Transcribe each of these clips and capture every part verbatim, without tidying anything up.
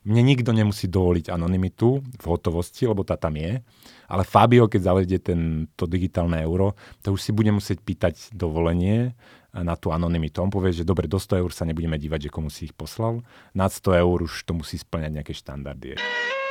mne nikto nemusí dovoliť anonymitu v hotovosti, lebo tá tam je. Ale Fabio, keď zavedie to digitálne euro, to už si bude musieť pýtať dovolenie na tú anonymitu. On povie, že dobre, do sto eur sa nebudeme dívať, že komu si ich poslal. Nad sto eur už to musí spĺňať nejaké štandardy.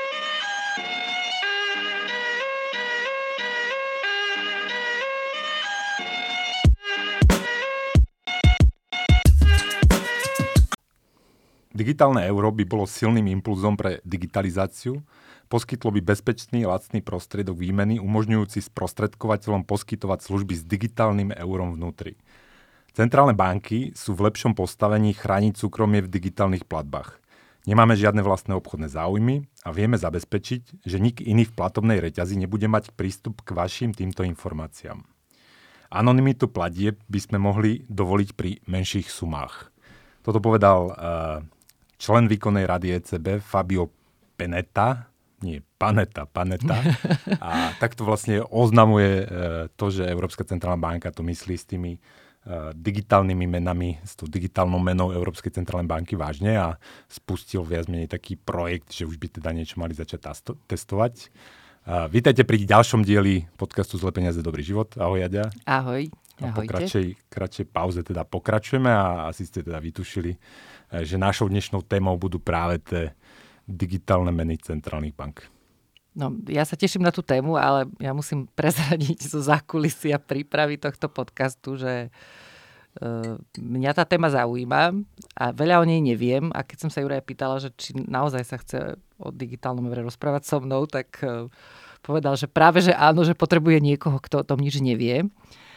Digitálne euro by bolo silným impulzom pre digitalizáciu, poskytlo by bezpečný, lacný prostriedok výmeny, umožňujúci sprostredkovateľom poskytovať služby s digitálnym eurom vnútri. Centrálne banky sú v lepšom postavení chrániť súkromie v digitálnych platbách. Nemáme žiadne vlastné obchodné záujmy a vieme zabezpečiť, že nik iný v platobnej reťazi nebude mať prístup k vašim týmto informáciám. Anonymitu platieb by sme mohli dovoliť pri menších sumách. Toto povedal uh, člen výkonnej rady é cé bé Fabio Panetta, nie Panetta, Panetta. A takto vlastne oznamuje uh, to, že Európska centrálna banka to myslí s tými uh, digitálnymi menami, s tou digitálnou menou Európskej centrálnej banky vážne a spustil viac menej taký projekt, že už by teda niečo mali začať tasto- testovať. Uh, vítajte pri ďalšom dieli podcastu Zlé peniaze, dobrý život. Ahoj, Jaďa. Ahoj. A po kratšej, kratšej pauze teda pokračujeme a asi ste teda vytušili, že našou dnešnou témou budú práve tie digitálne meny centrálnych bank. No, ja sa teším na tú tému, ale ja musím prezradiť zo zákulisia prípravy tohto podcastu, že uh, mňa tá téma zaujíma a veľa o nej neviem. A keď som sa Juraj pýtala, že či naozaj sa chce o digitálnom eure rozprávať so mnou, tak uh, povedal, že práve, že áno, že potrebuje niekoho, kto o tom nič nevie.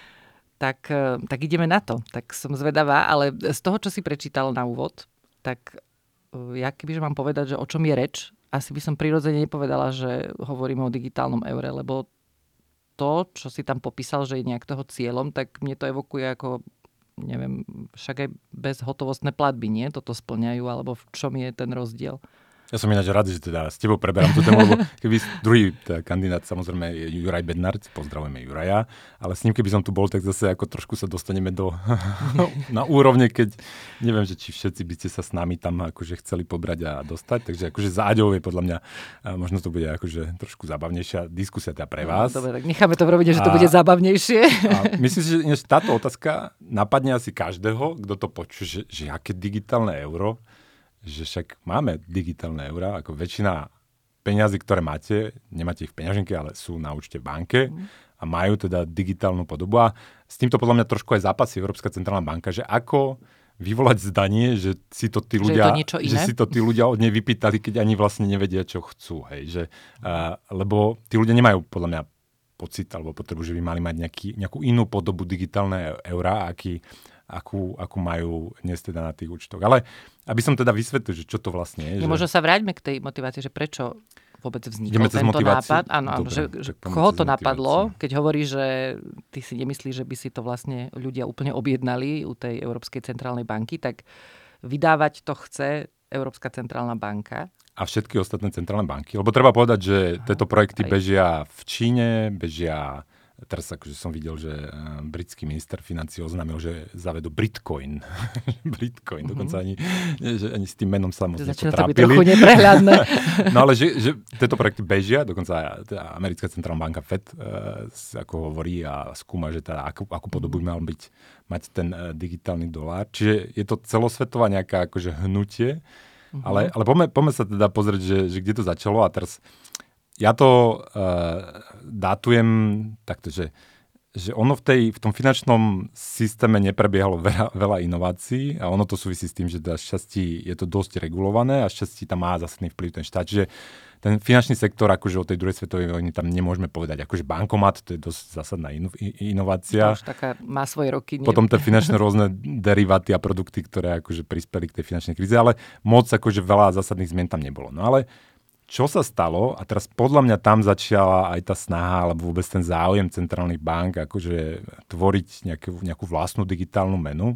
Tak, tak ideme na to. Tak som zvedavá, ale z toho, čo si prečítal na úvod, tak ja kebyže mám povedať, že o čom je reč, asi by som prirodzene nepovedala, že hovoríme o digitálnom eure, lebo to, čo si tam popísal, že je nejak toho cieľom, tak mne to evokuje ako, neviem, však aj bezhotovostné platby, nie? Toto splňajú, alebo v čom je ten rozdiel? Ja som ináč rád, že teda s tebou preberám tú tému, lebo keby druhý teda kandidát samozrejme je Juraj Bednár, pozdravujeme Juraja, ale s ním keby som tu bol, tak zase ako trošku sa dostaneme do na úrovne, keď neviem, že či všetci by ste sa s nami tam akože chceli pobrať a dostať, takže akože za Aďou je podľa mňa, možno to bude akože trošku zábavnejšia diskusia teda pre vás. No, dobre, tak necháme to v rovine, že to a, bude zábavnejšie. A myslím si, že táto otázka napadne asi každého, kto to počuje, že, že aké digitálne euro, že však máme digitálne eurá, ako väčšina peňazí, ktoré máte, nemáte ich v peňaženke, ale sú na účte v banke a majú teda digitálnu podobu. A s týmto podľa mňa trošku aj zápasí Európska centrálna banka, že ako vyvolať zdanie, že si to tí ľudia, že, že si to tí ľudia od nej vypýtali, keď ani vlastne nevedia, čo chcú. Hej. Že, uh, lebo tí ľudia nemajú podľa mňa pocit alebo potrebu, že by mali mať nejaký, nejakú inú podobu digitálne eurá, aký Akú, akú majú dnes teda na tých účtoch. Ale aby som teda vysvetlil, že čo to vlastne je. Že... Možno sa vráťme k tej motivácii, že prečo vôbec vznikol tento nápad. Áno, áno, že, že koho to napadlo, keď hovorí, že ty si nemyslíš, že by si to vlastne ľudia úplne objednali u tej Európskej centrálnej banky, tak vydávať to chce Európska centrálna banka. A všetky ostatné centrálne banky. Lebo treba povedať, že tieto projekty aj bežia v Číne, bežia... Teraz akože som videl, že britský minister financií oznámil, že zavedú Britcoin. Britcoin, mm-hmm. dokonca ani, že ani s tým menom sa moc nepotrápili. Začína to byť trochu neprehľadné. No ale že, že tieto projekty bežia, dokonca americká centrálna banka Fed, ako hovorí a skúma, že teda akú, akú podobu mal byť, mať ten digitálny dolár. Čiže je to celosvetová nejaká akože hnutie, mm-hmm. ale, ale poďme, poďme sa teda pozrieť, že, že kde to začalo a teraz... Ja to uh, dátujem takto, že, že ono v, tej, v tom finančnom systéme neprebiehalo veľa, veľa inovácií a ono to súvisí s tým, že teda šťastí je to dosť regulované a šťastí tam má zásadný vplyv ten štát. Čiže ten finančný sektor, akože od tej druhej svetovej vojny tam nemôžeme povedať. Akože bankomat, to je dosť zásadná ino, inovácia. To už taká má svoje roky. Nie? Potom tie finančné rôzne deriváty a produkty, ktoré akože prispeli k tej finančnej kríze, ale moc akože veľa zásadných zmien tam nebolo. No ale čo sa stalo, a teraz podľa mňa tam začala aj tá snaha, alebo vôbec ten záujem centrálnych bank, akože tvoriť nejakú, nejakú vlastnú digitálnu menu.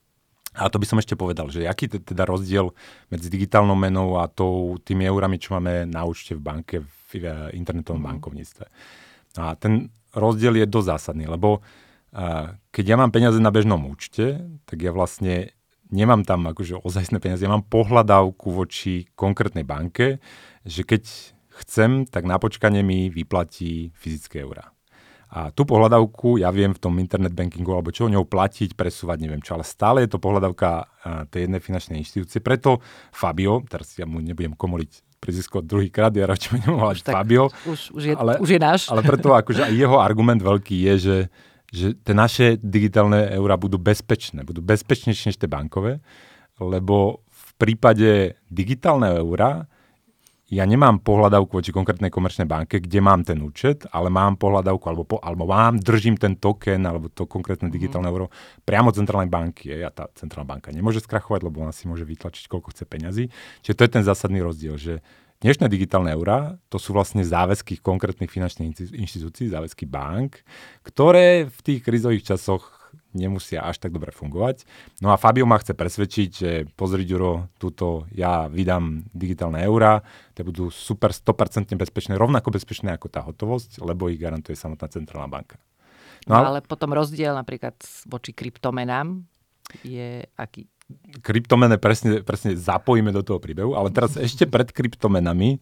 A to by som ešte povedal, že aký je teda rozdiel medzi digitálnou menou a tou, tými eurami, čo máme na účte v banke, v internetovom mm. bankovníctve. A ten rozdiel je dosť zásadný, lebo uh, keď ja mám peniaze na bežnom účte, tak ja vlastne nemám tam akože ozajstné peniaze, ja mám pohľadávku voči konkrétnej banke, že keď chcem, tak na počkanie mi vyplatí fyzické eurá. A tú pohľadávku ja viem v tom internet bankingu alebo čo ňou platiť, presúvať, neviem čo, ale stále je to pohľadávka tej jednej finančnej inštitúcie. Preto Fabio, teraz ja mu nebudem komoliť prezisko druhýkrát, ja radšej budem volať Fabio. Už, už, je, ale, už je náš. Ale preto akože aj jeho argument veľký je, že, že tie naše digitálne eurá budú bezpečné, budú bezpečnejšie než tie bankové, lebo v prípade digitálneho eura ja nemám pohľadávku voči konkrétnej komerčnej banke, kde mám ten účet, ale mám pohľadávku, alebo, po, alebo mám, držím ten token, alebo to konkrétne digitálne mm. euro priamo centrálnej banky. A tá centrálna banka nemôže skrachovať, lebo ona si môže vytlačiť, koľko chce peňazí. Čiže to je ten zásadný rozdiel, že dnešné digitálne eurá, to sú vlastne záväzky konkrétnych finančných inštitúcií, záväzky bank, ktoré v tých krízových časoch nemusia až tak dobre fungovať. No a Fabio ma chce presvedčiť, že pozri, Ďuro, túto ja vydám digitálne eurá, tie budú super sto percent bezpečné, rovnako bezpečné ako tá hotovosť, lebo ich garantuje samotná centrálna banka. No, no ale potom rozdiel napríklad voči kryptomenám je aký? Kryptomene presne, presne zapojíme do toho príbehu, ale teraz ešte pred kryptomenami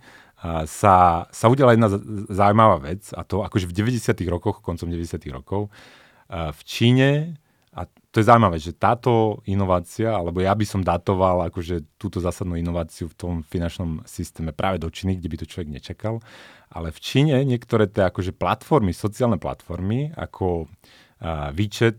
sa, sa udiala jedna zaujímavá vec, a to akože v deväťdesiatych rokoch, koncom deväťdesiatych rokov, v Číne, a to je zaujímavé, že táto inovácia, alebo ja by som datoval akože túto zásadnú inováciu v tom finančnom systéme práve do Číny, kde by to človek nečakal, ale v Číne niektoré tie akože platformy, sociálne platformy, ako uh, WeChat,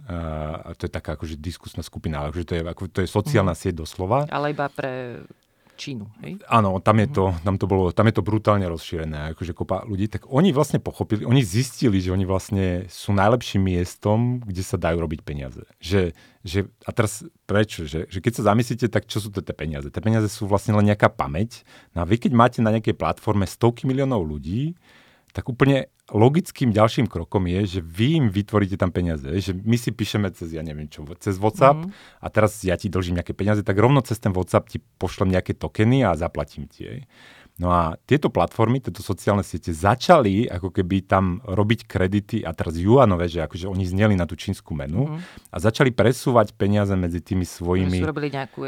uh, to je taká akože diskusná skupina, ale akože to je, ako, to je sociálna mm. sieť doslova. Ale iba pre Čínu, hej? Áno, tam je to, tam to bolo, tam je to brutálne rozšírené, akože kopa ľudí, tak oni vlastne pochopili, oni zistili, že oni vlastne sú najlepším miestom, kde sa dajú robiť peniaze. Že, že, a teraz prečo? Že, že keď sa zamyslíte, tak čo sú to tie peniaze? Tie peniaze sú vlastne len nejaká pamäť. No a vy keď máte na nejakej platforme stovky miliónov ľudí, tak úplne logickým ďalším krokom je, že vy im vytvoríte tam peniaze. Že my si píšeme cez, ja neviem čo, cez WhatsApp mm. a teraz ja ti dlžím nejaké peniaze, tak rovno cez ten WhatsApp ti pošlem nejaké tokeny a zaplatím ti. No a tieto platformy, tieto sociálne siete začali ako keby tam robiť kredity a teraz juanové, že akože oni zneli na tú čínsku menu mm. a začali presúvať peniaze medzi tými svojimi... Že robili nejakú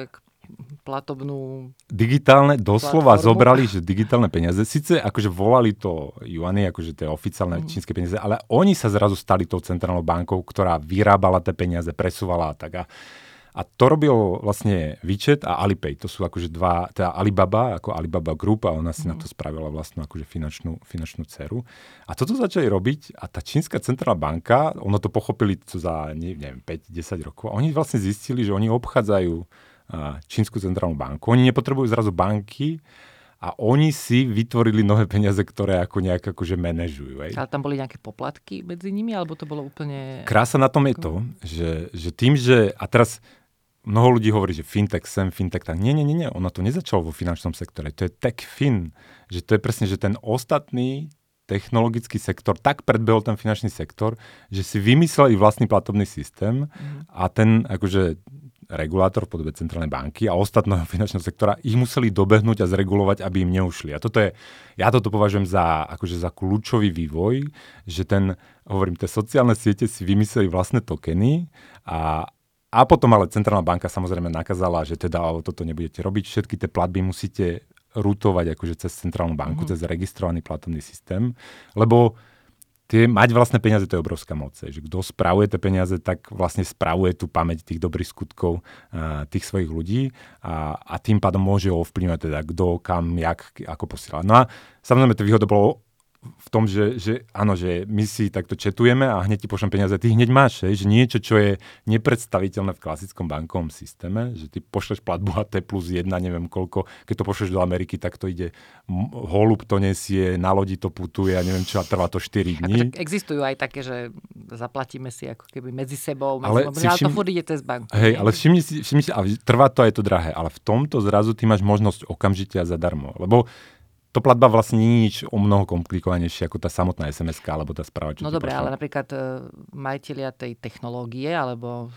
platobnú... Digitálne, doslova platformu. Zobrali, že digitálne peniaze, síce akože volali to juany, akože tie oficiálne mm. čínske peniaze, ale oni sa zrazu stali tou centrálnou bankou, ktorá vyrábala tie peniaze, presúvala a tak. A, a to robil vlastne WeChat a Alipay. To sú akože dva, teda Alibaba, ako Alibaba Group, a ona si mm. na to spravila vlastnú akože finančnú, finančnú dceru. A toto začali robiť a tá čínska centrálna banka, ono to pochopili za, neviem, päť desať rokov, a oni vlastne zistili, že oni obchádzajú čínsku centrálnu banku. Oni nepotrebujú zrazu banky a oni si vytvorili nové peniaze, ktoré ako nejak akože manažujú. Aj. Ale tam boli nejaké poplatky medzi nimi, alebo to bolo úplne... Krása na tom je to, že, že tým, že... A teraz mnoho ľudí hovorí, že fintech sem, fintech tak. Nie, nie, nie, nie. Ono to nezačalo vo finančnom sektore. To je techfin. Že to je presne, že ten ostatný technologický sektor tak predbehol ten finančný sektor, že si vymysleli vlastný platobný systém mm. a ten akože regulátor v podobe centrálnej banky a ostatného finančného sektora ich museli dobehnúť a zregulovať, aby im neušli. A toto je, ja toto považujem za, akože za kľúčový vývoj, že ten, hovorím, tie sociálne siete si vymysleli vlastné tokeny a, a potom ale centrálna banka samozrejme nakázala, že teda toto nebudete robiť, všetky tie platby musíte rutovať akože cez centrálnu banku, mm-hmm. cez registrovaný platobný systém, lebo tie, mať vlastné peniaze, to je obrovská moc. Že kto spravuje tie peniaze, tak vlastne spravuje tú pamäť tých dobrých skutkov uh, tých svojich ľudí a, a tým pádom môže ovplyvňovať teda kto, kam, jak, ako posiela. No a samozrejme to výhoda bolo v tom, že, že áno, že my si takto četujeme a hneď ti pošlem peniaze, ty hneď máš, hej, že niečo, čo je nepredstaviteľné v klasickom bankovom systéme, že ty pošleš platbu a T plus jedna, neviem koľko, keď to pošleš do Ameriky, tak to ide, holub to nesie, na lodi to putuje a neviem čo, a trvá to štyri dní. Akože existujú aj také, že zaplatíme si ako keby medzi sebou, medzi ale, sebou, ale všim... to furt ide cez banku. Hej, ale všimni si, všimni si, ale trvá to a je to drahé, ale v tomto zrazu ty máš možnosť okamžite a zadarmo, lebo to platba vlastne nie je nič o mnoho komplikovanejšie ako tá samotná es em eska alebo tá správa, čo No ti dobre, pošla. ale napríklad majitelia tej technológie alebo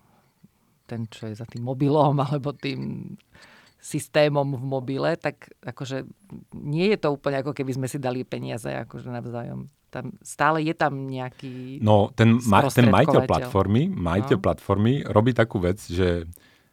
ten, čo je za tým mobilom alebo tým systémom v mobile, tak akože nie je to úplne ako keby sme si dali peniaze akože navzájom. Tam stále je tam nejaký No, ten, ma, ten majiteľ sprostredkovateľ. platformy, majiteľ no. platformy robí takú vec, že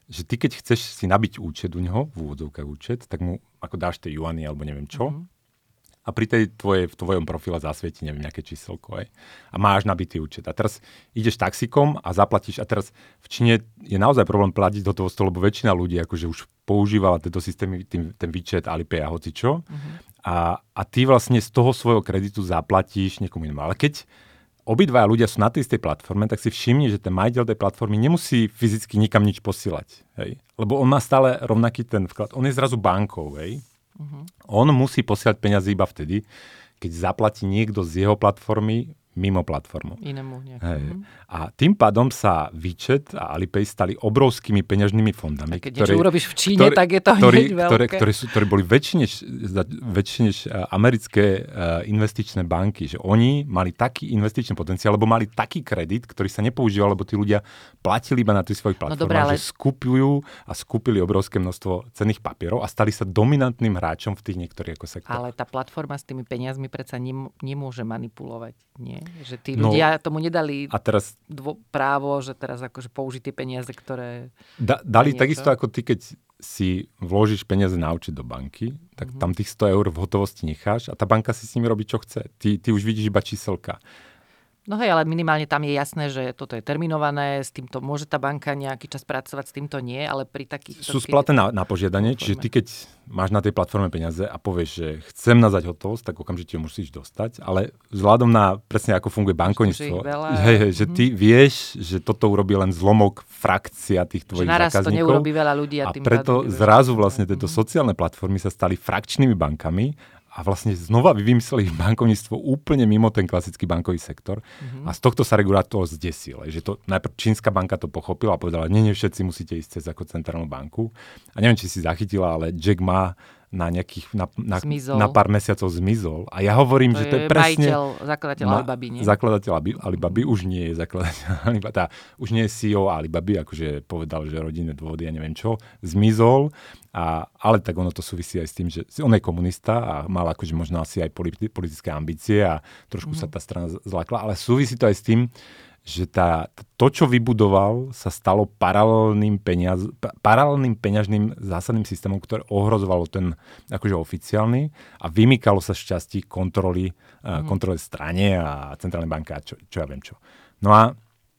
že ty keď chceš si nabiť účet u neho, v úvodzovkách účet, tak mu ako dáš tie juany alebo neviem čo. Mm-hmm. A pri tej tvojej, v tvojom profile zasvieti neviem nejaké číselko. Aj. A máš nabitý účet. A teraz ideš taxikom a zaplatíš. A teraz v Číne je naozaj problém platiť do toho stolu, lebo väčšina ľudí akože už používala tento systém, tým, ten výčet Alipay a hocičo. Mm-hmm. A, a ty vlastne z toho svojho kreditu zaplatíš niekomu inému. Ale keď obidvaja ľudia sú na tej istej platforme, tak si všimni, že ten majiteľ tej platformy nemusí fyzicky nikam nič posielať. Hej? Lebo on má stále rovnaký ten vklad. On je zrazu bankou. Hej? Uh-huh. On musí posielať peniaze iba vtedy, keď zaplatí niekto z jeho platformy mimo platformu. Inému nejak. Hej. A tým pádom sa výčet a Alipay stali obrovskými peňažnými fondami. A keď ktoré, niečo urobíš v Číne, ktoré, tak je to ktoré, hneď veľké. Ktoré, ktoré, sú, ktoré boli väčšie než, väčšie než americké uh, investičné banky. Že oni mali taký investičný potenciál, lebo mali taký kredit, ktorý sa nepoužíval, lebo tí ľudia platili iba na tých svojich platformách, no dobré, ale... že skupujú a skúpili obrovské množstvo cenných papierov a stali sa dominantným hráčom v tých niektorých sektoroch. Ale tá platforma s tými peniazmi predsa nem, nemôže manipulovať, nie? Že tí ľudia no, tomu nedali a teraz, dvo, právo, že teraz akože použiť tie peniaze, ktoré... Da, dali niečo. Takisto ako ty, keď si vložíš peniaze na účet do banky, tak mm-hmm. tam tých sto eur v hotovosti necháš a tá banka si s nimi robí, čo chce. Ty, ty už vidíš iba číselka. No hej, ale minimálne tam je jasné, že toto je terminované, s týmto môže tá banka nejaký čas pracovať, s týmto nie, ale pri takých... Sú splaté na, na požiadanie, čiže ty keď máš na tej platforme peniaze a povieš, že chcem nazať hotovosť, tak okamžite ju musíš dostať, ale vzhľadom na presne ako funguje bankovníctvo, hej, hej, že ty vieš, že toto urobí len zlomok, frakcia tých tvojich že zákazníkov. To neurobí veľa ľudí a, a tým preto zrazu vlastne tieto sociálne platformy sa stali frakčnými bankami. A vlastne znova vymysleli bankovníctvo úplne mimo ten klasický bankový sektor. Mm-hmm. A z tohto sa regulátor zdesil. Že to, najprv čínska banka to pochopila a povedala, nie, nie všetci musíte ísť cez ako centrálnu banku. A neviem, či si zachytila, ale Jack Ma na nejakých, na, na, na pár mesiacov zmizol. A ja hovorím, to že to je presne... majiteľ, zakladateľ Alibaby, nie? Zakladateľ Alibaby už nie je zakladateľ Alibaby. Tá, už nie je sí í ó Alibaby, akože povedal, že rodinné dôvody a neviem čo. Zmizol. A, ale tak ono to súvisí aj s tým, že on je komunista a mal akože možno asi aj politi- politické ambície a trošku mm. sa tá strana zlákla. Ale súvisí to aj s tým, že tá, to, čo vybudoval, sa stalo paralelným, peniaz, paralelným peňažným zásadným systémom, ktoré ohrozovalo ten akože oficiálny a vymykalo sa šťastí kontroly, mm. kontrole strane a centrálnej banky a čo, čo ja viem čo. No a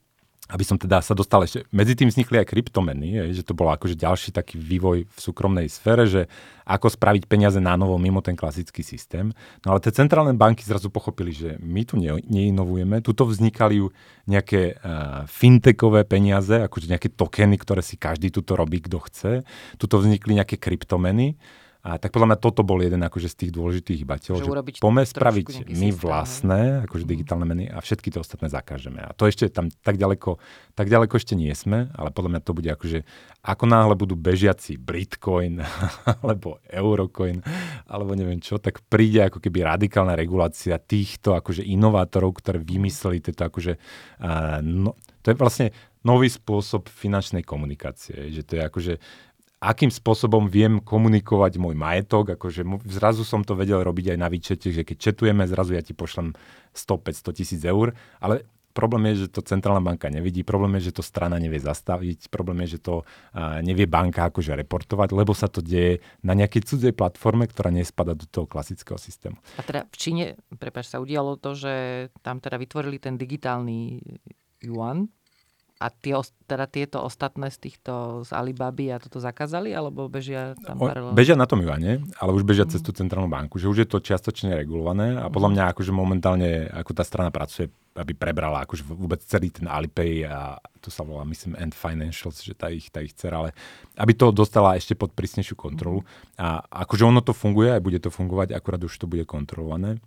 aby som teda sa dostal ešte, medzi tým vznikli aj kryptomeny, je, že to bol akože ďalší taký vývoj v súkromnej sfére, že ako spraviť peniaze na novo mimo ten klasický systém. No ale tie centrálne banky zrazu pochopili, že my tu ne, neinovujeme, tuto vznikali nejaké uh, fintechové peniaze, akože nejaké tokeny, ktoré si každý tuto robí, kto chce. Tuto vznikli nejaké kryptomeny. A tak podľa mňa toto bol jeden akože z tých dôležitých hýbateľov, že, že poďme spraviť my vlastné akože mm. digitálne meny a všetky to ostatné zakážeme. A to ešte tam tak ďaleko, tak ďaleko ešte nie sme, ale podľa mňa to bude akože, ako náhle budú bežiaci Bitcoin alebo Eurocoin alebo neviem čo, tak príde ako keby radikálna regulácia týchto akože inovátorov, ktoré vymysleli tieto akože, uh, no, to je vlastne nový spôsob finančnej komunikácie, že to je akože akým spôsobom viem komunikovať môj majetok, akože zrazu som to vedel robiť aj na výčete, že keď četujeme, zrazu ja ti pošlem sto päťsto tisíc eur, ale problém je, že to centrálna banka nevidí, problém je, že to strana nevie zastaviť, problém je, že to uh, nevie banka akože reportovať, lebo sa to deje na nejakej cudzej platforme, ktorá nespada do toho klasického systému. A teda v Číne, prepáč, sa udialo to, že tam teda vytvorili ten digitálny yuan, a tie, teda tieto ostatné z týchto z Alibaby a toto zakázali, alebo bežia tam paralelne? Bežia na tom juane, ale už bežia mm. cez tú centrálnu banku, že už je to čiastočne regulované a podľa mňa akože momentálne ako tá strana pracuje, aby prebrala akože vôbec celý ten Alipay a to sa volá, myslím, Ant Financials, že tá ich, tá ich dcera, ale aby to dostala ešte pod prísnejšiu kontrolu. Mm. A akože ono to funguje, aj bude to fungovať, akurát už to bude kontrolované.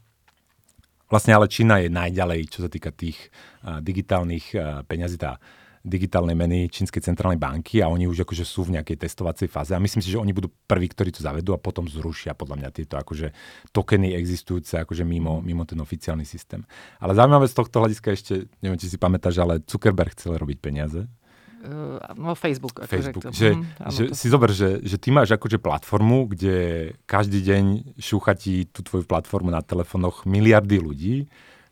Vlastne ale Čína je najďalej, čo sa týka tých uh, digitálnych uh, peňazí, tá digitálnej meny Čínskej centrálnej banky a oni už akože sú v nejakej testovacej fáze a myslím si, že oni budú prví, ktorí to zavedú a potom zrušia podľa mňa tieto akože tokeny existujúce akože mimo, mimo ten oficiálny systém. Ale zaujímavé z tohto hľadiska ešte, neviem, či si pamätáš, ale Zuckerberg chcel robiť peniaze. Uh, no Facebook. Facebook. Akože, že, hm, že to... si zober, že, že ty máš akože platformu, kde každý deň šúcha ti tú tvoju platformu na telefónoch miliardy ľudí,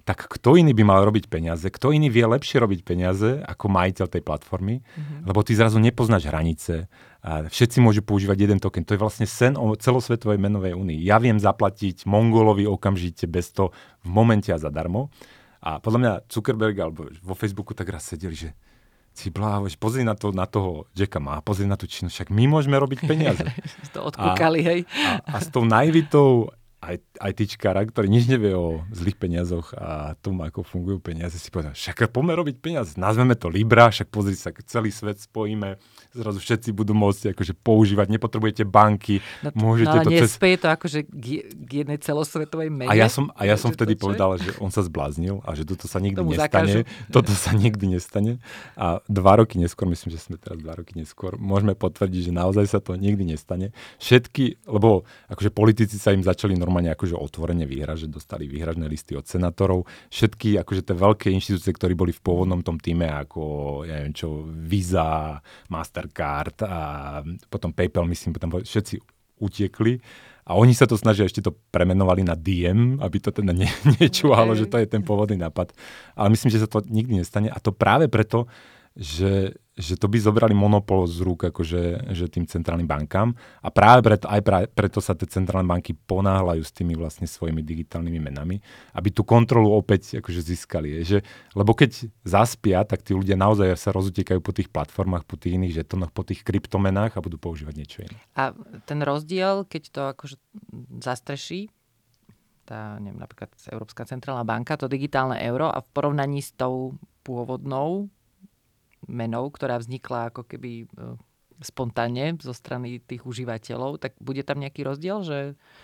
tak kto iný by mal robiť peniaze, kto iný vie lepšie robiť peniaze ako majiteľ tej platformy, mm-hmm. lebo ty zrazu nepoznáš hranice a všetci môžu používať jeden token. To je vlastne sen o celosvetovej menovej únii. Ja viem zaplatiť Mongolovi okamžite bez toho v momente a zadarmo. A podľa mňa Zuckerberg alebo vo Facebooku tak raz sedeli, že si bláho, pozri na, to, na toho Jacka Ma, pozri na tú Čínu, však my môžeme robiť peniaze. to odkúkali, hej. A, a s tou naivitou aj, aj tyčkára, ktorý nič nevie o zlých peniazoch a tom, ako fungujú peniaze, si povedal, však poďme robiť peniaze, nazveme to Libra, však pozri sa, celý svet spojíme, zrazu všetci budú môcť akože používať, nepotrebujete banky, no, môžete no, ale to cez... nespeje to akože k, k jednej celosvetovej mene. A ja som, a ja som vtedy to, povedal, že on sa zbláznil a že toto sa nikdy Tomu nestane. zakážu. Toto sa nikdy nestane. A dva roky neskôr, myslím, že sme teraz dva roky neskôr, môžeme potvrdiť, že naozaj sa to nikdy nestane. Všetky, lebo akože politici sa im začali normálne akože otvorene vyhražať, dostali výhražné listy od senátorov. Všetky akože tie veľké inštitúcie, ktorí boli v pôvodnom tom týme, ako ja neviem čo, Visa, Mastercard a potom PayPal, myslím, potom všetci utiekli. A oni sa to snažia, ešte to premenovali na dé em, aby to teda ne, nečúhalo, okay. že to je ten pôvodný nápad. Ale myslím, že sa to nikdy nestane. A to práve preto, že, že to by zobrali monopol z rúk akože, že tým centrálnym bankám. A práve preto, aj práve preto sa tie centrálne banky ponáhľajú s tými vlastne svojimi digitálnymi menami, aby tú kontrolu opäť akože získali. Že, lebo keď zaspia, tak tí ľudia naozaj sa rozutekajú po tých platformách, po tých iných žetonoch, po tých kryptomenách a budú používať niečo iné. A ten rozdiel, keď to akože zastreší, tá, neviem, napríklad Európska centrálna banka, to digitálne euro a v porovnaní s tou pôvodnou menou, ktorá vznikla ako keby e, spontánne zo strany tých užívateľov, tak bude tam nejaký rozdiel, že,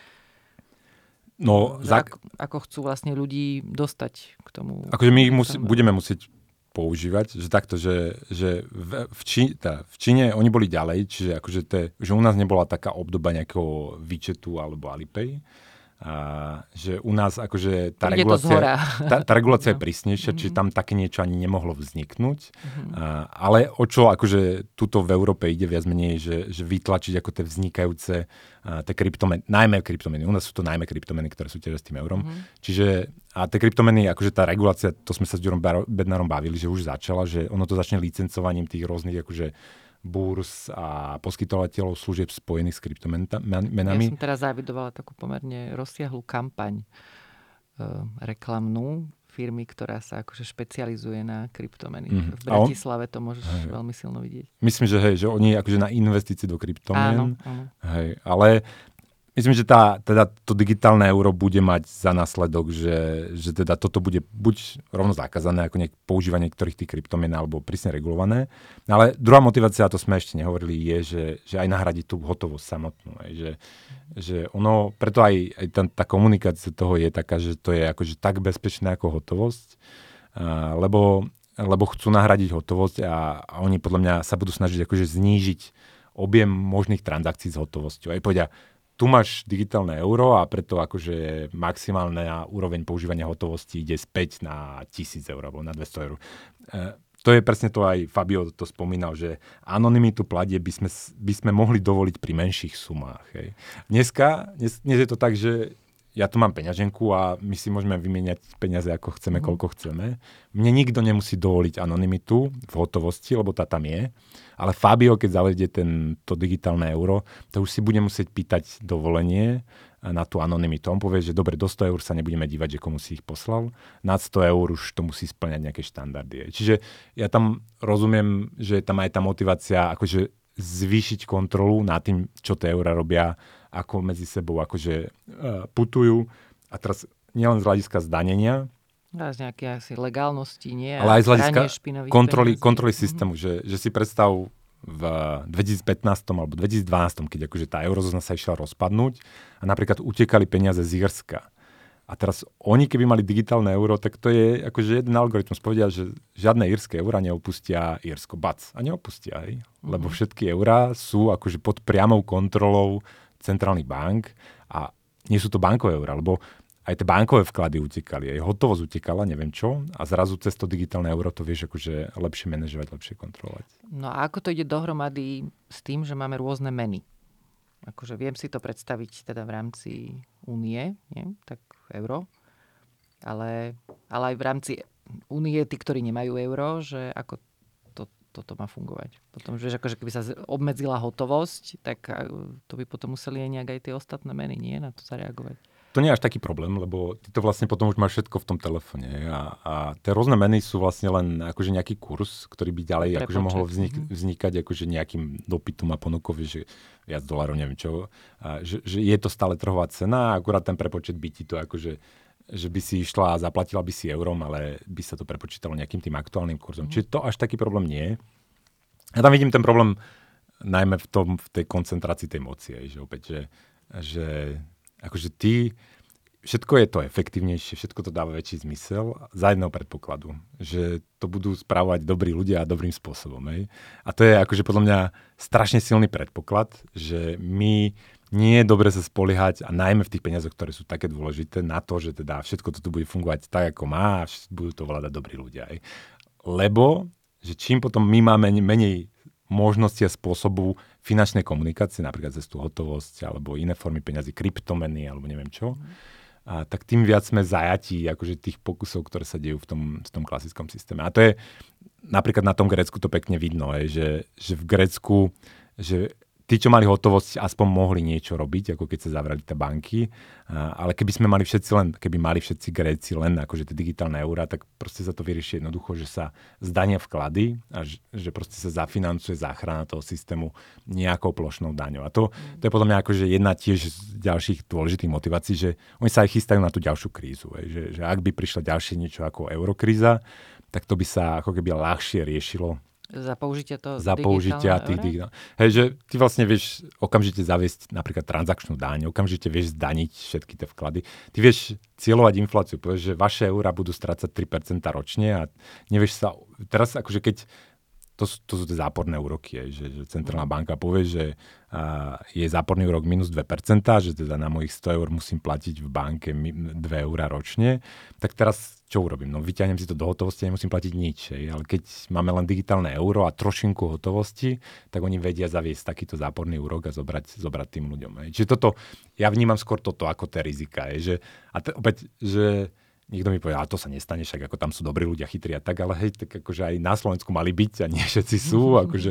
no, že zak... ako, ako chcú vlastne ľudí dostať k tomu? Akože my ich musí, budeme musieť používať, že takto, že, že v, v, Čí, tá, v Číne oni boli ďalej, čiže akože te, že u nás nebola taká obdoba nejakého výčetu alebo Alipay. A že u nás akože tá Ide regulácia, tá, tá regulácia no. je prísnejšia, mm-hmm. čiže tam také niečo ani nemohlo vzniknúť. Mm-hmm. A, ale o čo akože tuto v Európe ide viac menej, že, že vytlačiť ako tie vznikajúce a, tie kryptomeny, najmä kryptomeny. U nás sú to najmä kryptomeny, ktoré sú tiež s tým eurom. Mm-hmm. Čiže a tie kryptomeny, akože tá regulácia, to sme sa s Ďurom Bednárom bavili, že už začala, že ono to začne licencovaním tých rôznych akože búrs a poskytovateľov služieb spojených s kryptomenami. Ja som teraz zavidovala takú pomerne rozsiahlu kampaň e, reklamnú firmy, ktorá sa akože špecializuje na kryptomeny. Mm. V Bratislave to môžeš hej. veľmi silno vidieť. Myslím, že hej, že oni akože na investície do kryptomien. Áno, áno. Hej, ale myslím, že tá, teda to digitálne euro bude mať za následok, že, že teda toto bude buď rovno zakázané, ako niek- používanie niektorých tých kryptomien, alebo prísne regulované. Ale druhá motivácia, a to sme ešte nehovorili, je, že, že aj nahradiť tú hotovosť samotnú. Aj, že, že ono, preto aj, aj tá, tá komunikácia toho je taká, že to je akože tak bezpečné ako hotovosť, a, lebo, lebo chcú nahradiť hotovosť a, a oni podľa mňa sa budú snažiť akože znížiť objem možných transakcií s hotovosťou. Aj povedia, tu máš digitálne euro a preto akože maximálna úroveň používania hotovosti ide späť na tisíc eur alebo na dvesto eur. E, to je presne to, aj Fabio to spomínal, že anonymitu platie by sme, by sme mohli dovoliť pri menších sumách. Hej. Dneska, dnes, dnes je to tak, že ja tu mám peňaženku a my si môžeme vymieňať peniaze ako chceme, mm. koľko chceme. Mne nikto nemusí dovoliť anonymitu v hotovosti, lebo tá tam je. Ale Fabio, keď zavedie ten, to digitálne euro, to už si bude musieť pýtať dovolenie na tú anonymitu. On povie, že dobre, do sto eur sa nebudeme dívať, že komu si ich poslal. Nad sto eur už to musí spĺňať nejaké štandardy. Čiže ja tam rozumiem, že tam aj tá motivácia akože zvýšiť kontrolu nad tým, čo tie eurá robia, ako medzi sebou akože uh, putujú. A teraz nielen z hľadiska zdanenia, ale z nejaké asi legálnosti, nie? Ale aj z hľadiska kontroly, kontroly mm-hmm. systému, že, že si predstav v dvetisícpätnásť alebo dvetisícdvanásť, keď akože tá eurozóna sa išla rozpadnúť a napríklad utekali peniaze z Írska. A teraz oni, keby mali digitálne euro, tak to je akože jeden algoritmus. Povedia, že žiadne írske eurá neopustia Írsko. Bac. A neopustia, hej? Mm-hmm. Lebo všetky eurá sú akože pod priamou kontrolou centrálnych bank a nie sú to bankové eurá, lebo aj tie bankové vklady utekali, aj hotovosť utekala, neviem čo, a zrazu cez to digitálne euro to vieš akože lepšie manažovať, lepšie kontrolovať. No a ako to ide dohromady s tým, že máme rôzne meny? Akože viem si to predstaviť teda v rámci únie, nie? Tak euro. ale, ale aj v rámci únie, tí, ktorí nemajú euro, že ako to, toto má fungovať. Potom, že akože keby sa obmedzila hotovosť, tak to by potom museli aj nejak aj tie ostatné meny, nie? Na to zareagovať. To nie je až taký problém, lebo ty to vlastne potom už máš všetko v tom telefóne. A, a tie rôzne meny sú vlastne len akože nejaký kurz, ktorý by ďalej akože mohol vznik, vznikať akože nejakým dopytom a ponukom, že viac dolárov, neviem čo. A že, že je to stále trhová cena a akurát ten prepočet by ti to akože, že by si išla a zaplatila by si eurom, ale by sa to prepočítalo nejakým tým aktuálnym kurzom. Mm. Čiže to až taký problém nie je. Ja tam vidím ten problém najmä v tom, v tej koncentrácii tej moci, že opäť, že, že akože ty, všetko je to efektívnejšie, všetko to dáva väčší zmysel za jedného predpokladu, že to budú správovať dobrí ľudia a dobrým spôsobom. Hej. A to je akože podľa mňa strašne silný predpoklad, že my nie je dobre sa spoliehať a najmä v tých peniazoch, ktoré sú také dôležité, na to, že teda všetko to tu bude fungovať tak, ako má a budú to vládať dobrí ľudia. Hej. Lebo, že čím potom my máme menej možnosti a spôsobu finančnej komunikácie, napríklad cez tú hotovosť alebo iné formy peňazí, kryptomeny alebo neviem čo, a tak tým viac sme zajatí akože tých pokusov, ktoré sa dejú v tom, v tom klasickom systéme. A to je napríklad na tom Grécku to pekne vidno, je, že, že v Grécku, že tí, čo mali hotovosť, aspoň mohli niečo robiť, ako keď sa zavreli tie banky. A, ale keby sme mali všetci len, keby mali všetci Gréci len akože tie digitálne eurá, tak proste sa to vyrieši jednoducho, že sa zdania vklady a že, že proste sa zafinancuje záchrana toho systému nejakou plošnou daňou. A to, to je podľa mňa akože jedna tiež z ďalších dôležitých motivácií, že oni sa aj chystajú na tú ďalšiu krízu. Že, že ak by prišla ďalšie niečo ako eurokríza, tak to by sa ako keby ľahšie riešilo Za použitia toho Za použitia tých digitálnych. Hej, že ty vlastne vieš okamžite zaviesť napríklad transakčnú daň, okamžite vieš zdaniť všetky tie vklady. Ty vieš cieľovať infláciu, povieš, že vaše eurá budú strácať tri percentá ročne a nevieš sa... Teraz akože keď... To sú, to sú tie záporné úroky, že, že centrálna banka povie, že a, je záporný úrok minus dve percentá, že teda na mojich sto eur musím platiť v banke dve eurá ročne. Tak teraz čo urobím? No vyťahnem si to do hotovosti a nemusím platiť nič. Hej. Ale keď máme len digitálne euro a trošinku hotovosti, tak oni vedia zaviesť takýto záporný úrok a zobrať, zobrať tým ľuďom. Hej. Čiže toto, ja vnímam skôr toto ako tie rizika. Hej. Že, a te, opäť, že niekto mi povie, ale to sa nestane, však ako tam sú dobrí ľudia, chytrí a tak, ale hej, tak akože aj na Slovensku mali byť a nie všetci sú, akože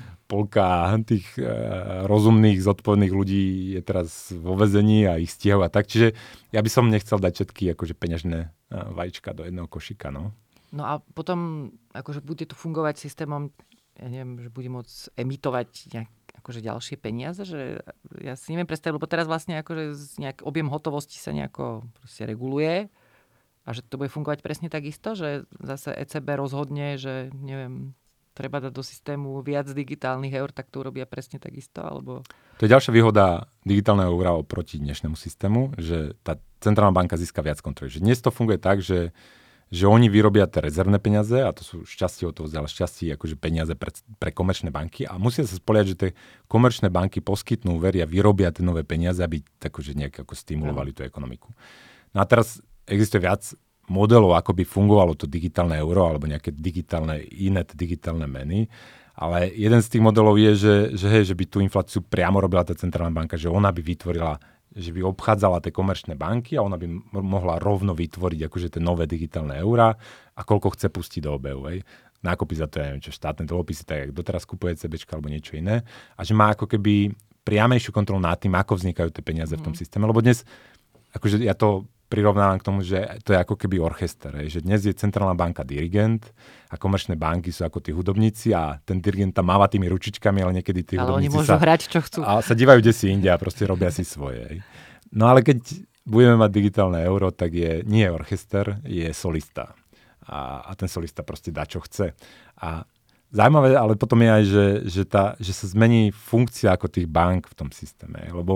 polka tých uh, rozumných, zodpovedných ľudí je teraz vo väzení a ich stíhajú a tak, čiže ja by som nechcel dať všetky akože peňažné uh, vajíčka do jedného košíka, no. No a potom akože bude to fungovať systémom, ja neviem, že bude môcť emitovať nejak akože ďalšie peniaze, že ja si neviem predstaviť, lebo teraz vlastne akože nejak objem hotovosti sa nejako proste reguluje. A že to bude fungovať presne takisto, že zase é cé bé rozhodne, že neviem, treba dať do systému viac digitálnych eur, tak to urobia presne takisto, alebo... To je ďalšia výhoda digitálneho eura oproti dnešnému systému, že tá centrálna banka získa viac kontroly. Že dnes to funguje tak, že, že oni vyrobia tie rezervné peniaze, a to sú šťastie od toho, ale šťastie akože peniaze pre, pre komerčné banky a musia sa spoliehať, že tie komerčné banky poskytnú úvery a vyrobia tie nové peniaze, aby takože nejak ako stimulovali tú ekonomiku. No a teraz existuje viac modelov, ako by fungovalo to digitálne euro alebo nejaké digitálne, iné digitálne meny. Ale jeden z tých modelov je, že, že, hej, že by tú infláciu priamo robila tá centrálna banka, že ona by vytvorila, že by obchádzala tie komerčné banky a ona by mohla rovno vytvoriť akože tie nové digitálne eurá a koľko chce pustiť do obehu. Hej. Nákupy za to, ja neviem čo, štátne dlhopisy, tak jak doteraz kupuje CBčka alebo niečo iné. A že má ako keby priamejšiu kontrolu nad tým, ako vznikajú tie peniaze mm. v tom systéme. Lebo dnes, akože ja to prirovnávam k tomu, že to je ako keby orchester. Že dnes je centrálna banka dirigent a komerčné banky sú ako tí hudobníci a ten dirigent tam máva tými ručičkami, ale niekedy tí ale hudobníci oni môžu sa, hrať, čo chcú. A sa dívajú kde si inde a proste robia si svoje. No ale keď budeme mať digitálne euro, tak je nie je orchester, je solista. A, a ten solista proste dá, čo chce. A zaujímavé, ale potom je aj, že, že, tá, že sa zmení funkcia ako tých bank v tom systéme. Lebo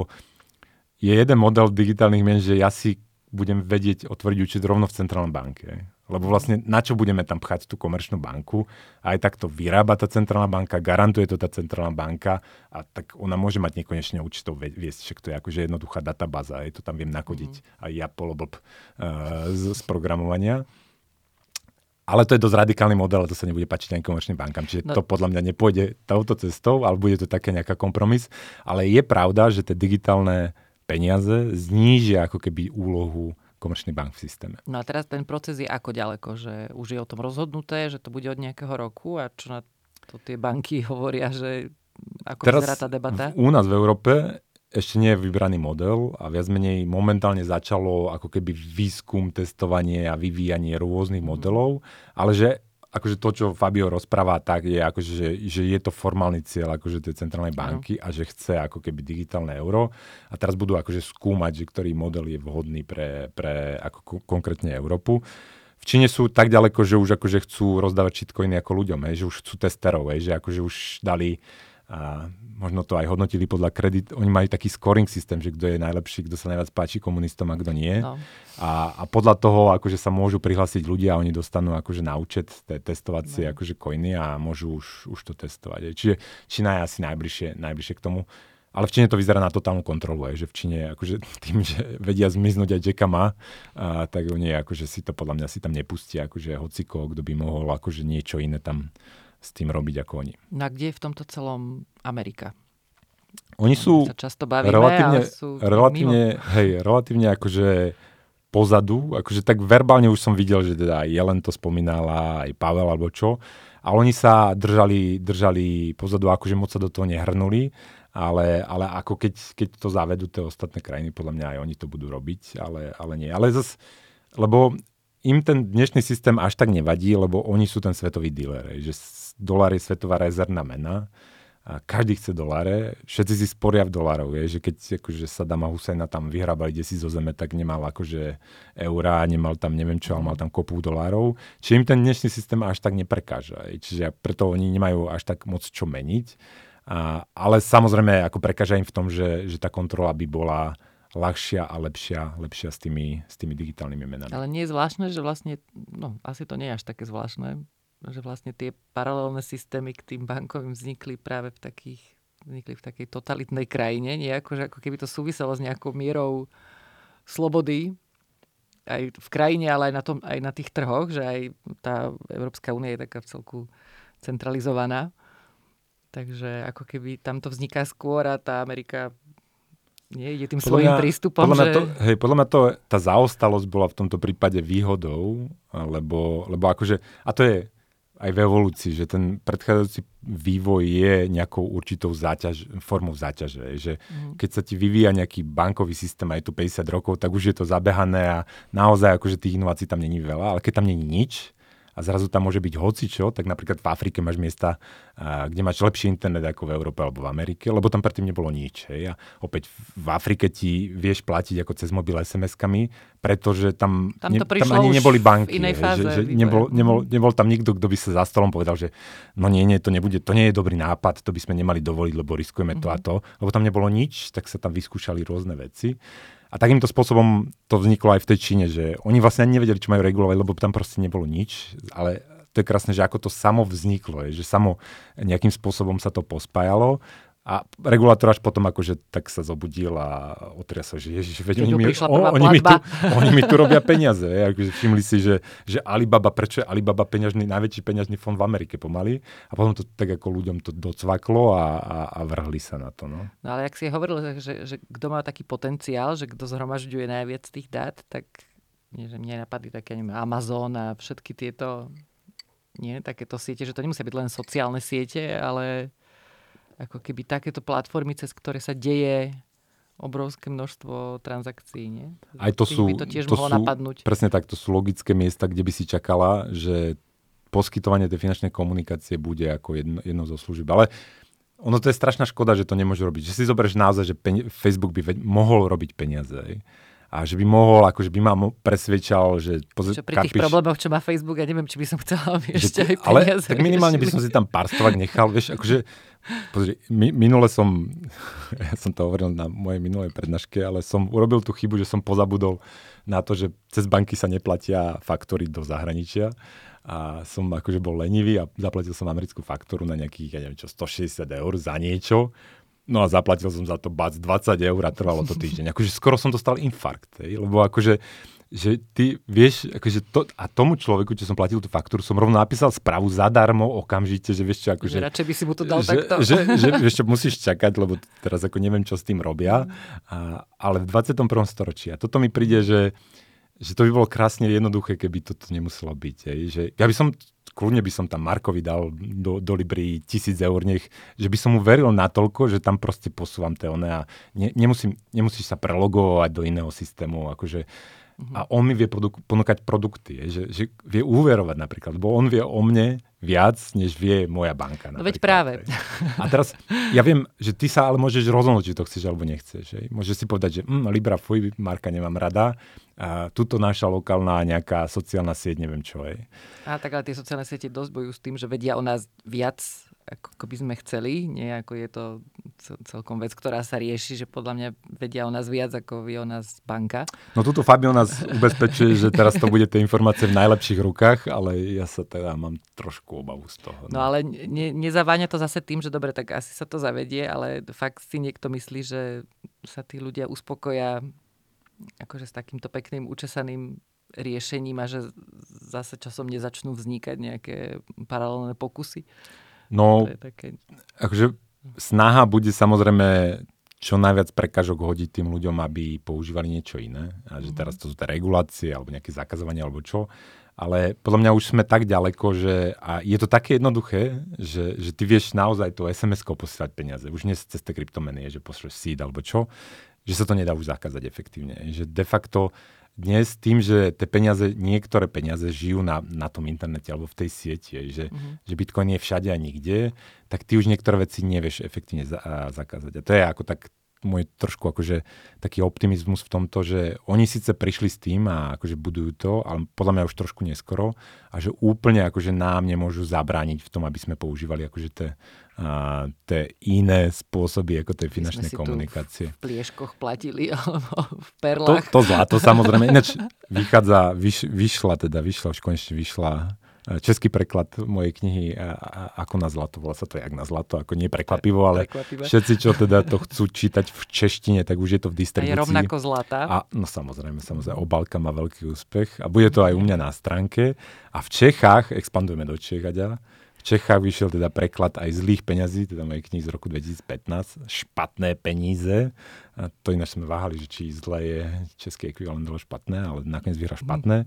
je jeden model digitálnych mien, že ja si budem vedieť otvoriť účet rovno v centrálnej banke. Lebo vlastne na čo budeme tam pchať tú komerčnú banku? Aj tak to vyrába tá centrálna banka, garantuje to tá centrálna banka a tak ona môže mať nekonečne účtov viesť. Však to je akože jednoduchá databáza. Je to tam viem nakodiť mm. aj ja poloblb uh, z, z programovania. Ale to je dosť radikálny model a to sa nebude páčiť ani komerčným bankám. Čiže no. to podľa mňa nepôjde touto cestou, ale bude to také nejaká kompromis. Ale je pravda, že tie digitálne peniaze znížia ako keby úlohu komerčný bank v systéme. No a teraz ten proces je ako ďaleko? Že už je o tom rozhodnuté, že to bude od nejakého roku a čo na to tie banky hovoria, že ako teraz vyzerá tá debata? V, u nás v Európe ešte nie je vybraný model a viac menej momentálne začalo ako keby výskum, testovanie a vyvíjanie rôznych modelov, ale že akože to, čo Fabio rozpráva, tak je, akože, že, že je to formálny cieľ akože tej centrálnej banky a že chce ako keby digitálne euro. A teraz budú akože skúmať, že ktorý model je vhodný pre, pre ako konkrétne Európu. V Číne sú tak ďaleko, že už akože chcú rozdávať shitcoiny ako ľuďom, hej, že už chcú testerov, hej, že akože už dali a možno to aj hodnotili podľa kredit. Oni majú taký scoring systém, že kto je najlepší, kto sa najviac páči komunistom a kto nie. No. A, a podľa toho akože sa môžu prihlásiť ľudia a oni dostanú akože na účet te, testovacie no. akože coiny a môžu už, už to testovať. Čiže Čína je asi najbližšie, najbližšie k tomu. Ale v Číne to vyzerá na totálnu kontrolu, aj, že v Číne akože tým, že vedia zmiznúť aj Jacka Ma, a, tak oni akože si to podľa mňa si tam nepustia, akože hociko, kto by mohol akože niečo iné tam s tým robiť ako oni. No a kde je v tomto celom Amerika? Oni sú sa často bavíme, relatívne, ale sú relatívne, hej, relatívne akože pozadu, akože tak verbálne už som videl, že teda aj Jelen to spomínala, aj Pavel alebo čo, ale oni sa držali, držali pozadu, akože moc sa do toho nehrnuli, ale, ale ako keď, keď to zavedú tie ostatné krajiny, podľa mňa aj oni to budú robiť, ale, ale nie. Ale zase, lebo im ten dnešný systém až tak nevadí, lebo oni sú ten svetový dealer, že dolár je svetová rezervná mena a každý chce doláre, všetci si sporia v dolárov, že keď akože Saddama Husajna tam vyhrábali desi zo zeme, tak nemal akože eurá, nemal tam neviem čo, ale mal tam kopu dolárov, čiže im ten dnešný systém až tak neprekáža, čiže preto oni nemajú až tak moc čo meniť, a, ale samozrejme ako prekáža im v tom, že, že tá kontrola by bola ľahšia a lepšia, lepšia s tými, s tými digitálnymi menami. Ale nie je zvláštne, že vlastne, no asi to nie je až také zvláštne, že vlastne tie paralelné systémy k tým bankovým vznikli práve v takých, vznikli v takej totalitnej krajine, nejako, že ako keby to súviselo s nejakou mierou slobody aj v krajine, ale aj na, tom, aj na tých trhoch, že aj tá Európska únia je taká celku centralizovaná. Takže ako keby tam to vzniká skôr a tá Amerika nie ide tým podľa svojím mňa, prístupom. Podľa, že... mňa to, hej, podľa mňa to, tá zaostalosť bola v tomto prípade výhodou, lebo, lebo akože, a to je aj v evolúcii, že ten predchádzajúci vývoj je nejakou určitou záťaž, formou záťaže. Že mm. keď sa ti vyvíja nejaký bankový systém aj tu päťdesiat rokov, tak už je to zabehané a naozaj akože tých inovácií tam není veľa, ale keď tam není nič, a zrazu tam môže byť hocičo, tak napríklad v Afrike máš miesta, a, kde máš lepší internet ako v Európe alebo v Amerike, lebo tam predtým nebolo nič. Hej. A opäť v Afrike ti vieš platiť ako cez mobil es em eskami, pretože tam, tam, ne, tam ani neboli banky. Hej, fáze, že, že nebol, nebol, nebol tam nikto, kto by sa za stolom povedal, že no nie, nie, to nebude, to nie je dobrý nápad, to by sme nemali dovoliť, lebo riskujeme mm-hmm. to a to. Lebo tam nebolo nič, tak sa tam vyskúšali rôzne veci. A takýmto spôsobom to vzniklo aj v tej Číne, že oni vlastne ani nevedeli, čo majú regulovať, lebo tam proste nebolo nič, ale to je krásne, že ako to samo vzniklo, že samo nejakým spôsobom sa to pospájalo a regulátor až potom akože tak sa zobudil a otriasol, že ježiš, veď oni mi, o, oni, mi tu, oni mi tu robia peniaze. Akože všimli si, že, že Alibaba, prečo je Alibaba peňažný, najväčší peňažný fond v Amerike pomaly a potom to tak ako ľuďom to docvaklo a, a, a vrhli sa na to. No, no ale jak si hovoril, že, že kto má taký potenciál, že kto zhromažďuje najviac tých dát, tak nie, že mne napadli také neviem, Amazon a všetky tieto nie, takéto siete, že to nemusia byť len sociálne siete, ale ako keby takéto platformy, cez ktoré sa deje obrovské množstvo transakcií, nie? Aj to sú, by to tiež to mohlo sú napadnúť. Presne tak, to sú logické miesta, kde by si čakala, že poskytovanie tej finančnej komunikácie bude ako jedno, jedno zo služieb. Ale ono to je strašná škoda, že to nemôže robiť. Že si zoberieš naozaj, že pen- Facebook by ve- mohol robiť peniaze. Aj? A že by mohol, akože by ma presvedčal, že... Pozri, čo pri tých karpiš, problémoch, čo má Facebook, ja neviem, či by som chcela ešte aj peniaze. Ale tak minimálne by som si tam pár stovák nechal, vieš, akože... Pozri, mi, minule som... Ja som to hovoril na mojej minulej prednáške, ale som urobil tú chybu, že som pozabudol na to, že cez banky sa neplatia faktory do zahraničia. A som akože bol lenivý a zaplatil som americkú faktúru na nejakých, ja neviem čo, stošesťdesiat eur za niečo. No a zaplatil som za to bac dvadsať eur a trvalo to týždeň. Akože skoro som dostal infarkt, hej? Lebo akože že ty vieš, akože to, a tomu človeku, čo som platil tú faktúru, som rovno napísal správu zadarmo, okamžite, že vieš čo, akože... Radšej by si mu to dal že, takto. Že, že, vieš čo, musíš čakať, lebo teraz ako neviem, čo s tým robia, a, ale v dvadsiatom prvom storočí. A toto mi príde, že že to by bolo krásne jednoduché, keby toto nemuselo byť. Hej. Že ja by som, kľudne by som tam Markovi dal do, do Libry tisíc eur, nech, že by som mu veril natoľko, že tam proste posúvam tie one a ne, nemusím, nemusíš sa prelogovať do iného systému, akože a on mi vie produ- ponúkať produkty, je, že, že vie úverovať napríklad, lebo on vie o mne viac, než vie moja banka. No veď práve. A teraz, ja viem, že ty sa ale môžeš rozhodnúť, či to chceš alebo nechceš. Že? Môžeš si povedať, že hm, Libra, fuj, Marka nemám rada, a tuto naša lokálna nejaká sociálna sieť, neviem čo je. A tak ale tie sociálne siete dosť bojujú s tým, že vedia o nás viac, ako by sme chceli. Nie, ako je to celkom vec, ktorá sa rieši, že podľa mňa vedia o nás viac, ako vie o nás banka. No tuto Fabio nás ubezpečuje, že teraz to bude tie informácie v najlepších rukách, ale ja sa teda mám trošku obavu z toho. No, no ale ne, nezaváňa to zase tým, že dobre, tak asi sa to zavedie, ale fakt si niekto myslí, že sa tí ľudia uspokoja akože s takýmto pekným, učesaným riešením a že zase časom nezačnú vznikať nejaké paralelné pokusy. No, také... akože snaha bude samozrejme čo najviac prekážok hodiť tým ľuďom, aby používali niečo iné. A že teraz to sú tie regulácie alebo nejaké zakazovanie alebo čo. Ale podľa mňa už sme tak ďaleko, že a je to také jednoduché, že, že ty vieš naozaj to es em eskou posielať peniaze. Už nie cez tie kryptomeny, že pošleš seed alebo čo, že sa to nedá už zakázať efektívne. Že de facto dnes tým, že tie peniaze, niektoré peniaze žijú na, na tom internete alebo v tej sieti, že, mm-hmm. že Bitcoin je všade a nikde, tak ty už niektoré veci nevieš efektívne za, a zakázať. A to je ako tak môj trošku akože taký optimizmus v tomto, že oni síce prišli s tým a akože budujú to, ale podľa mňa už trošku neskoro a že úplne akože nám nemôžu zabrániť v tom, aby sme používali akože tie, a, tie iné spôsoby ako tej finančnej komunikácie. V plieškoch platili alebo v To, perlách. to zlato samozrejme. Ináč vychádza, vyš, vyšla teda, vyšla, už konečne vyšla český preklad mojej knihy Ako na zlato, volá sa to Jak na zlato, ako nie prekvapivo, ale prekvapivé. Všetci, čo teda to chcú čítať v češtine, tak už je to v distribúcii. A je rovnako zlatá. A, no samozrejme, samozrejme, obálka má veľký úspech a bude to aj u mňa na stránke. A v Čechách, expandujeme do Čech, Aďa, v Čechách vyšiel teda preklad aj zlých peňazí, teda mojej knihy z roku dvetisícpätnásť, Špatné peníze. A to ináč sme váhali, že či zlé je český ekvivalent bolo špatné, ale nakoniec vyhrá špatné.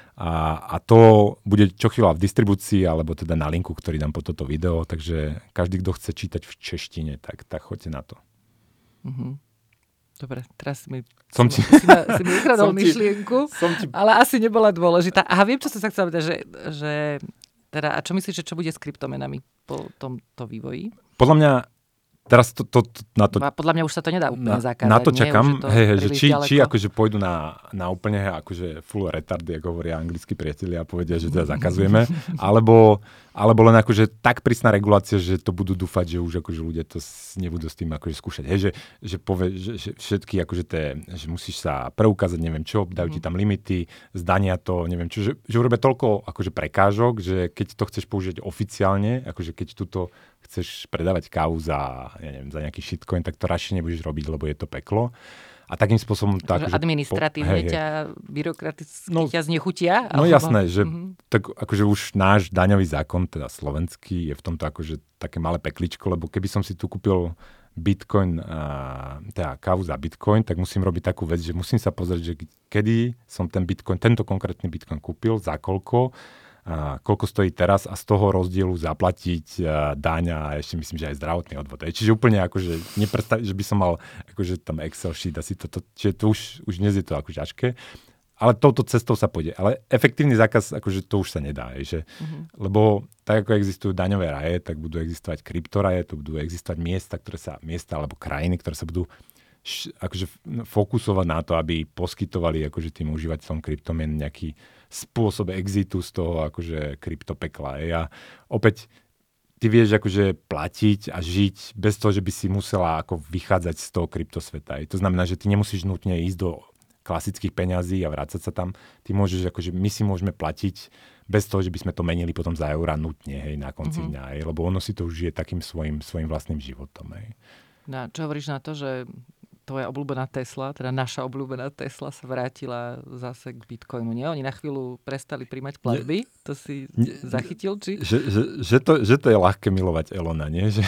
A, a to bude čo chvíľa v distribúcii, alebo teda na linku, ktorý dám po toto video. Takže každý, kto chce čítať v češtine, tak, tak choďte na to. Mm-hmm. Dobre, teraz mi, som si, ti, si, ma, si mi ukradol myšlienku, ti... ale asi nebola dôležitá. Aha, viem, čo som sa chcela povedať, že... že teda, a čo myslíš, že čo bude s kryptomenami po tomto vývoji? Podľa mňa teraz to, to, to, na to... A podľa mňa už sa to nedá úplne na, zakázať. Na to čakám, to hej, hej, že či, či akože pôjdu na, na úplne akože full retardy, ako hovoria anglickí priatelia a povedia, že teda zakazujeme, alebo, alebo len akože tak prísna regulácia, že to budú dúfať, že už akože ľudia to nebudú s tým akože skúšať. Hej, že, že povie, že, že všetky akože té, že musíš sa preukázať, neviem čo, dajú ti tam limity, zdania to, neviem čo, že, že urobia toľko akože prekážok, že keď to chceš použiť oficiálne, akože keď túto chceš predávať kávu za, ja neviem, za nejaký shitcoin, tak to radšej nebudeš robiť, lebo je to peklo. A takým spôsobom... To akože administratívne po, ťa, byrokraticky no, ťa znechutia? No alebo... jasné, že mm-hmm. tak akože už náš daňový zákon, teda slovenský, je v tomto akože také malé pekličko, lebo keby som si tu kúpil Bitcoin, a, teda kávu za Bitcoin, tak musím robiť takú vec, že musím sa pozrieť, že kedy som ten Bitcoin, tento konkrétny Bitcoin kúpil, za koľko, a koľko stojí teraz a z toho rozdielu zaplatiť a, daň a ešte myslím, že aj zdravotný odvod. Čiže úplne akože nepredstav, že by som mal akože tam Excel sheet asi toto, čiže to už, už dnes je to ako ťažké. Ale touto cestou sa pôjde. Ale efektívny zákaz, akože to už sa nedá. Že, mm-hmm. Lebo tak, ako existujú daňové raje, tak budú existovať kryptoraje, to budú existovať miesta, ktoré sa, miesta alebo krajiny, ktoré sa budú š, akože fokusovať na to, aby poskytovali akože tým užívateľom kryptomien nejaký spôsob exitu z toho akože kryptopekla. A opäť ty vieš akože platiť a žiť bez toho, že by si musela ako vychádzať z toho kryptosveta. To znamená, že ty nemusíš nutne ísť do klasických peňazí a vrácať sa tam. Ty môžeš, akože my si môžeme platiť bez toho, že by sme to menili potom za eurá nutne, hej, na konci mm-hmm. dňa, hej, lebo ono si to už žije takým svojim, svojim vlastným životom, hej. No, čo hovoríš na to, že tvoja obľúbená Tesla, teda naša obľúbená Tesla sa vrátila zase k Bitcoinu, nie? Oni na chvíľu prestali príjmať platby, to si ne, zachytil, či? Že, že, že, to, že to je ľahké milovať Elona, nie? Že,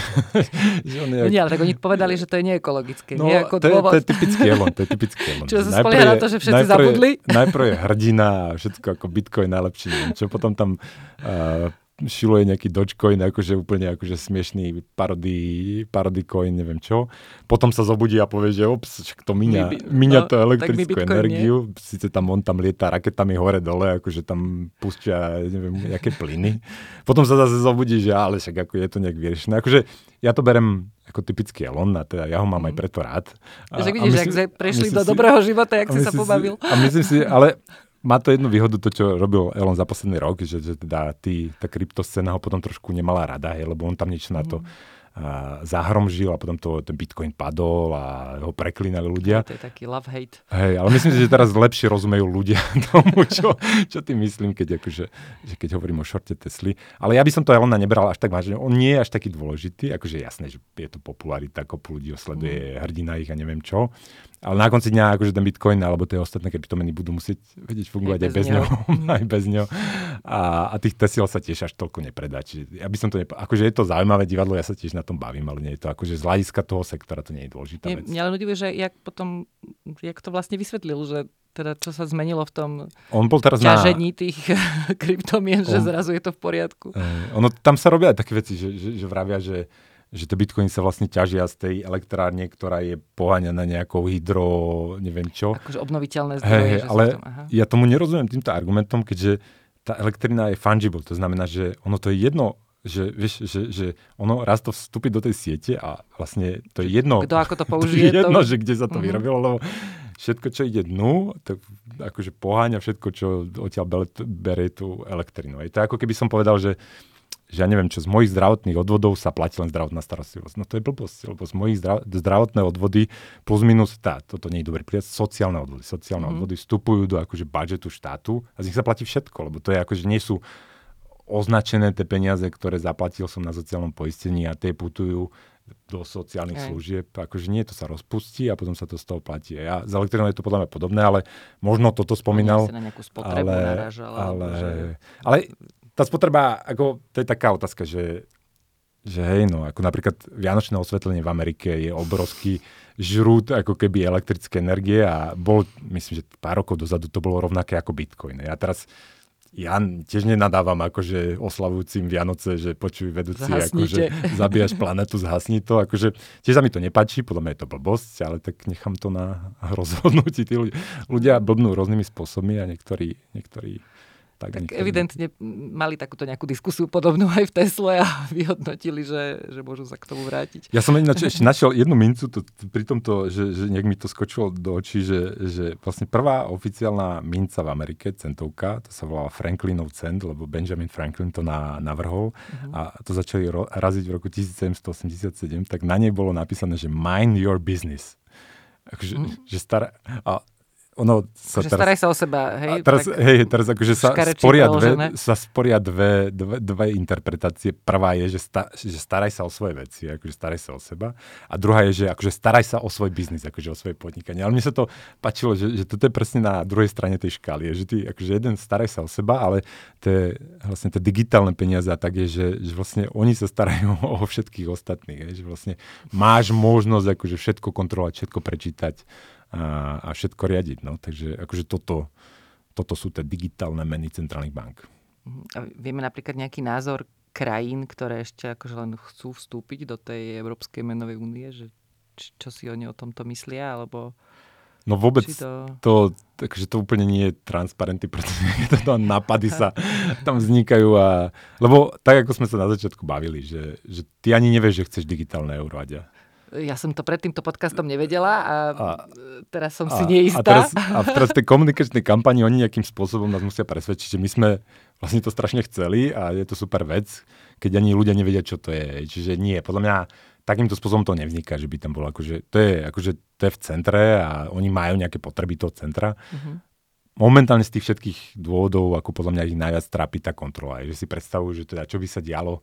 že on je... No nie, ale tak oni povedali, že to je neekologické, no, nie ako to je, dôvod. to je typický Elon, to je typický Elon. Čo sa spolieha na to, že všetci najprv zabudli? Je, najprv je hrdina a všetko ako Bitcoin najlepší, neviem čo, potom tam uh, šiluje nejaký Dogecoin, akože úplne akože smiešný parody, parody coin, neviem čo. Potom sa zobudí a povie, že ops, to míňa, míňa no, to elektrickú energiu. Nie? Sice tam on tam lieta raketami hore-dole, akože tam pustia, neviem, jaké plyny. Potom sa zase zobudí, že ale však ako je to nejak vyriešené. Akože ja to berem ako typický Elon a teda ja ho mám mm. aj preto rád. A, že vidíš, myslím, jak prešli do si, dobrého života, jak si sa pobavil. Si, a myslím si, ale má to jednu výhodu, to, čo robil Elon za posledný rok, že, že teda tý, tá kryptoscéna ho potom trošku nemala rada, hej, lebo on tam niečo na to a, zahromžil a potom to, ten Bitcoin padol a ho preklínali ľudia. To je taký love-hate. Hej, ale myslím si, že teraz lepšie rozumejú ľudia tomu, čo, čo tým myslím, keď, akože, že keď hovorím o šorte Tesly. Ale ja by som to Elona nebral až tak vážne. On nie je až taký dôležitý, akože jasné, že je to popularita, kopu ľudí ho sleduje, mm. hrdina ich a neviem čo. Ale na konci dňa akože ten Bitcoin alebo tie ostatné kryptomeny budú musieť vedieť fungovať aj, aj bez ňoho. aj bez ňoho. A, a tých Tesiel sa tiež až toľko nepredá. Čiže ja by som to nepo... Akože je to zaujímavé divadlo, ja sa tiež na tom bavím, ale nie je to akože z hľadiska toho sektora to nie je dôležitá vec. Mňa len ľudí, že jak potom, jak to vlastne vysvetlil, že teda čo sa zmenilo v tom on bol teraz ťažení na... tých kryptomien, on... že zrazu je to v poriadku. Uh, ono, tam sa robia aj také veci, že, že, že vravia, že že tie bitcoiny sa vlastne ťažia z tej elektrárne, ktorá je poháňaná nejakou hydro, neviem čo. Akože obnoviteľné zdroje. Hey, že ale tom, aha. ja tomu nerozumiem týmto argumentom, keďže tá elektrina je fungible. To znamená, že ono to je jedno, že, vieš, že, že ono raz to vstúpi do tej siete a vlastne to je jedno. Kto ako to použije? To je jedno, to... že kde sa to uh-huh. vyrobilo, lebo všetko, čo ide dnu, to akože poháňa všetko, čo odtiaľ berie tú elektrinu. Je to ako keby som povedal, že že ja neviem čo, z mojich zdravotných odvodov sa platí len zdravotná starostlivosť. No to je blbosť, lebo z mojich zdrav- zdravotné odvody plus minus, tá, toto nie je dobrý príklad, sociálne odvody. Sociálne mm-hmm. odvody vstupujú do akože budžetu štátu a z nich sa platí všetko, lebo to je akože nie sú označené tie peniaze, ktoré zaplatil som na sociálnom poistení a tie putujú do sociálnych Aj. služieb. Akože nie, to sa rozpustí a potom sa to z toho platí. A ja, z elektrinou je to podľa mňa podobné, ale možno toto spomínal. Na nejakú spotrebu ale, narážal. Ale, že... ale tá spotreba, ako, to je taká otázka, že, že hej, no, ako napríklad vianočné osvetlenie v Amerike je obrovský žrút ako keby elektrické energie a bol, myslím, že pár rokov dozadu to bolo rovnaké ako Bitcoin. Ja teraz, ja tiež nenadávam akože oslavujúcim Vianoce, že počuj vedúci, akože zabíjaš planetu, zhasni to. Akože, tiež sa mi to nepáči, podľa mňa je to blbosť, ale tak nechám to na rozhodnutí. Tí ľudia, ľudia blbnú rôznymi spôsobmi a niektorí, niektorí Tak, tak evidentne mali takúto nejakú diskusiu podobnú aj v Tesle a vyhodnotili, že, že môžu sa k tomu vrátiť. Ja som ináč ešte našiel jednu mincu to, pri tomto, že, že nejak mi to skočilo do očí, že, že vlastne prvá oficiálna minca v Amerike, centovka, to sa volala Franklinov cent, lebo Benjamin Franklin to na, navrhol uh-huh. a to začali ro- raziť v roku tisícsedemstoosemdesiatsedem, tak na nej bolo napísané, že mind your business. Akože, uh-huh. že stará... A ono sa že teraz, staraj sa o seba, hej? Teraz, hej, teraz akože sa sporia, dve, sa sporia dve, dve, dve interpretácie. Prvá je, že, sta, že staraj sa o svoje veci, akože staraj sa o seba. A druhá je, že akože staraj sa o svoj biznis, akože o svoje podnikanie. Ale mne sa to páčilo, že, že toto je presne na druhej strane tej škály. Že ty, akože jeden staraj sa o seba, ale tie, vlastne tie digitálne peniaze a tak je, že, že vlastne oni sa starajú o všetkých ostatných. Je, že vlastne máš možnosť akože všetko kontrolovať, všetko prečítať. A, a všetko riadiť. No. Takže akože toto, toto sú tie digitálne meny centrálnych bank. A vieme napríklad nejaký názor krajín, ktoré ešte akože len chcú vstúpiť do tej Európskej menovej únie, že či, čo si oni o tomto myslia, alebo... No vôbec to... To, takže to úplne nie je transparentný, pretože to nápady sa tam vznikajú. A, lebo tak, ako sme sa na začiatku bavili, že, že ty ani nevieš, že chceš digitálne euro, Aďa. Ja som to pred týmto podcastom nevedela a, a teraz som a, si neistá. A teraz, a teraz v tej komunikačnej kampani oni nejakým spôsobom nás musia presvedčiť, že my sme vlastne to strašne chceli a je to super vec, keď ani ľudia nevedia, čo to je. Čiže nie, podľa mňa takýmto spôsobom to nevzniká, že by tam bolo akože, to je, akože, to je v centre a oni majú nejaké potreby toho centra. Uh-huh. Momentálne z tých všetkých dôvodov, ako podľa mňa ich najviac trápi tá kontrola. Že si predstavujú, že teda čo by sa dialo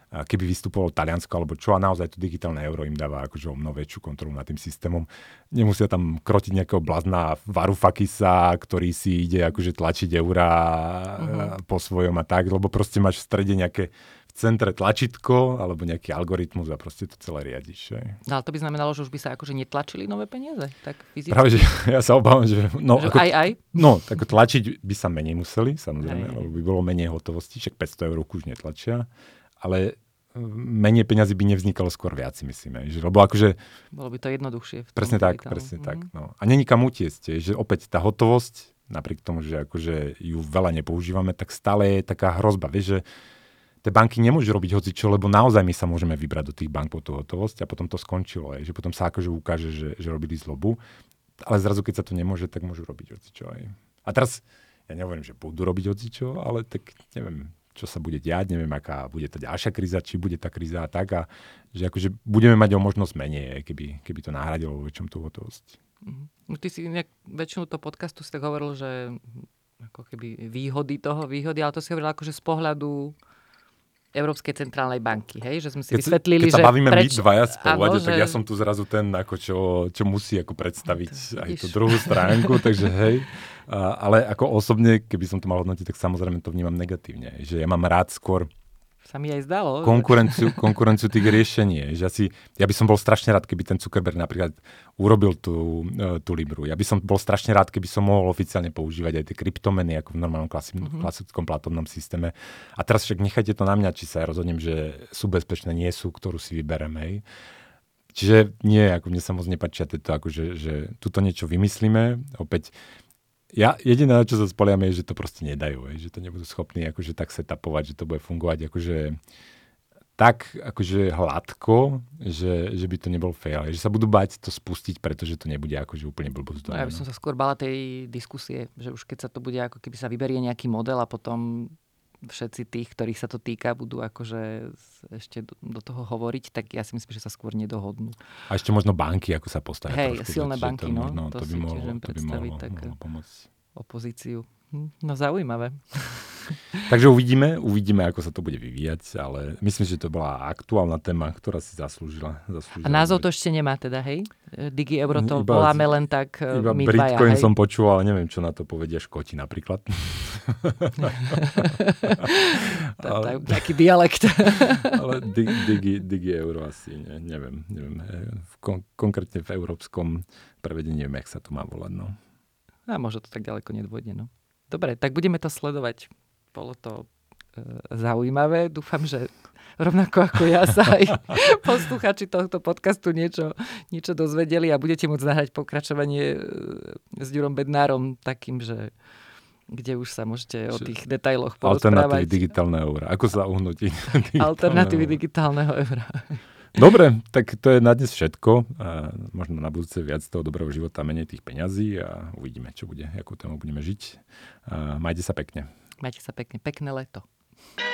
keby vystupovalo Taliansko alebo čo, a naozaj to digitálne euro im dáva akože o mnoho väčšiu kontrolu nad tým systémom. Nemusia tam krotiť nejakého blázna Varoufakisa, ktorý si ide akože tlačiť eurá uh-huh. po svojom a tak, lebo proste máš v strede nejaké v centre tlačítko alebo nejaký algoritmus a proste to celé riadiš. No ale to by znamenalo, že už by sa akože netlačili nové peniaze? Tak fyzicky? Práve, že ja sa obávam, že... No, že ako, aj, aj? No, tak tlačiť by sa menej museli, samozrejme, aj, lebo by bolo menej hotovosti, však päťsto eur už netlačia. Ale menej peňazí by nevznikalo skôr viac, si myslíme. Že, lebo akože... Bolo by to jednoduchšie. V presne tak, digitálne. presne mm. tak. No. A není kam utiecť, že opäť tá hotovosť, napriek tomu, že akože ju veľa nepoužívame, tak stále je taká hrozba. Vieš, že tie banky nemôžu robiť hocičo, lebo naozaj my sa môžeme vybrať do tých bank po tú hotovosť a potom to skončilo. Je, že potom sa akože ukáže, že, že robili zlobu. Ale zrazu, keď sa to nemôže, tak môžu robiť hocičo. Aj. A teraz, ja nehovorím, že budú robiť hocičo, ale tak neviem, čo sa bude diať, neviem, aká bude tá ďalšia kríza, či bude tá kríza a tak, a že akože budeme mať o možnosť menej, keby, keby to nahradilo vo väčšom tú hotovosť. Ty si nejak väčšinu toho podcastu si tak hovoril, že ako keby výhody toho, výhody, ale to si hovoril akože z pohľadu Európskej centrálnej banky, hej? Že sme si keď vysvetlili, keď sa že... bavíme preč... my dvaja spolu, že... tak ja som tu zrazu ten, ako čo, čo musí ako predstaviť no, aj tú druhú stránku, takže hej. A, ale ako osobne, keby som to mal hodnotiť, tak samozrejme to vnímam negatívne. Že ja mám rád skôr sa mi aj zdalo. Konkurenciu, konkurenciu tých riešení. Že asi, ja by som bol strašne rád, keby ten Zuckerberg napríklad urobil tú, tú Libru. Ja by som bol strašne rád, keby som mohol oficiálne používať aj tie kryptomeny ako v normálnom klasickom, mm-hmm. klasickom platobnom systéme. A teraz však nechajte to na mňa, či sa ja rozhodnem, že sú bezpečné, nie sú, ktorú si vyberem. Hej. Čiže nie, ako mne sa moc nepáčia tieto, akože, že tuto niečo vymyslíme. Opäť ja jediné, na čo sa spoliame, je, že to proste nedajú, je, že to nebudú schopní akože tak setapovať, že to bude fungovať akože tak akože hladko, že, že by to nebol fail. Že sa budú bať to spustiť, pretože to nebude akože úplne blbosť. No, ja by som sa skôr bala tej diskusie, že už keď sa to bude, ako keby sa vyberie nejaký model a potom všetci tých, ktorých sa to týka, budú akože ešte do, do toho hovoriť, tak ja si myslím, že sa skôr nedohodnú. A ešte možno banky, ako sa postavia. Hej, silné banky, to, no. možno, To, to by si mohlo, tiež to by mohlo, tak mohlo pomôcť. Opozíciu. No zaujímavé. Takže uvidíme, uvidíme, ako sa to bude vyvíjať, ale myslím, že to bola aktuálna téma, ktorá si zaslúžila. zaslúžila a názov to ešte nemá teda, hej? Digi Euro to iba, voláme len tak iba my dvaja, Bitcoin hej? som počul, ale neviem, čo na to povedia Škoti napríklad. ale, taký dialekt. ale digi, digi Euro asi, ne, neviem. neviem. Kon, konkrétne v európskom prevedení neviem, jak sa to má volať. No. A možno to tak ďaleko nedôjde, no. Dobre, tak budeme to sledovať. Bolo to e, zaujímavé. Dúfam, že rovnako ako ja sa aj posluchači tohto podcastu niečo, niečo dozvedeli a budete môcť nahrať pokračovanie e, s Ďurom Bednárom takým, že kde už sa môžete o tých detailoch porozprávať. Alternatívy digitálneho eura. Ako sa uhnúť? Alternatívy digitálneho eura. Dobre, tak to je na dnes všetko. A možno na budúce viac toho dobrého života, menej tých peňazí a uvidíme, čo bude, akú tému budeme žiť. A majte sa pekne. Majte sa pekne. Pekné leto.